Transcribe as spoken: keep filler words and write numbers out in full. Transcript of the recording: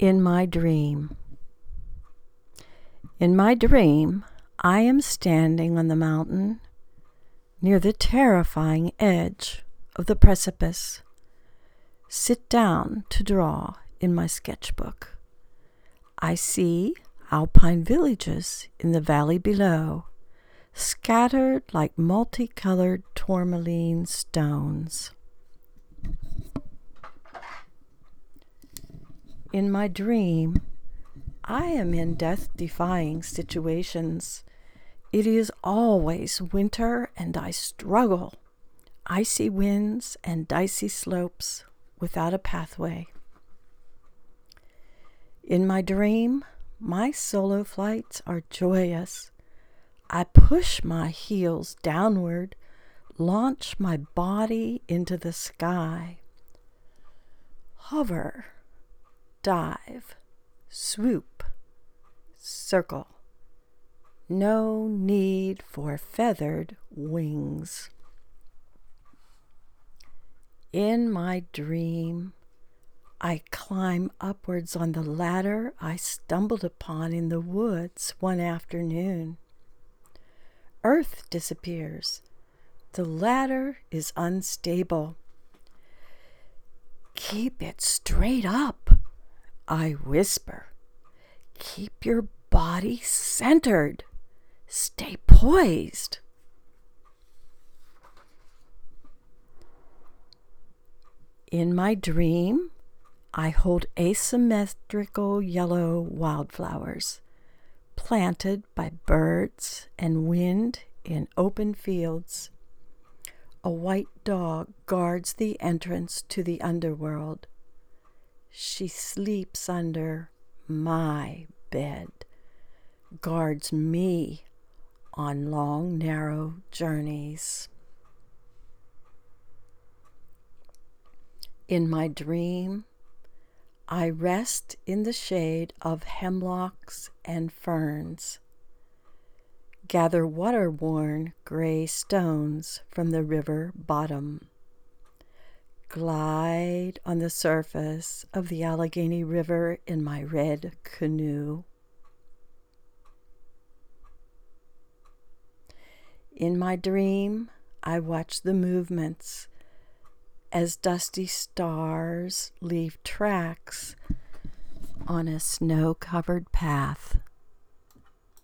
In my dream. In my dream, I am standing on the mountain near the terrifying edge of the precipice. Sit down to draw in my sketchbook. I see alpine villages in the valley below, scattered like multicolored tourmaline stones. In my dream, I am in death-defying situations. It is always winter and I struggle. Icy winds and dicey slopes without a pathway. In my dream, my solo flights are joyous. I push my heels downward, launch my body into the sky. Hover, dive, swoop, circle. No need for feathered wings. In my dream, I climb upwards on the ladder I stumbled upon in the woods one afternoon. Earth disappears. The ladder is unstable. Keep it straight up, I whisper. Keep your body centered. Stay poised. In my dream, I hold asymmetrical yellow wildflowers, planted by birds and wind in open fields. A white dog guards the entrance to the underworld. She sleeps under my bed, guards me on long, narrow journeys. In my dream, I rest in the shade of hemlocks and ferns, gather water-worn gray stones from the river bottom, glide on the surface of the Allegheny River in my red canoe. In my dream, I watch the movements as dusty stars leave tracks on a snow-covered path.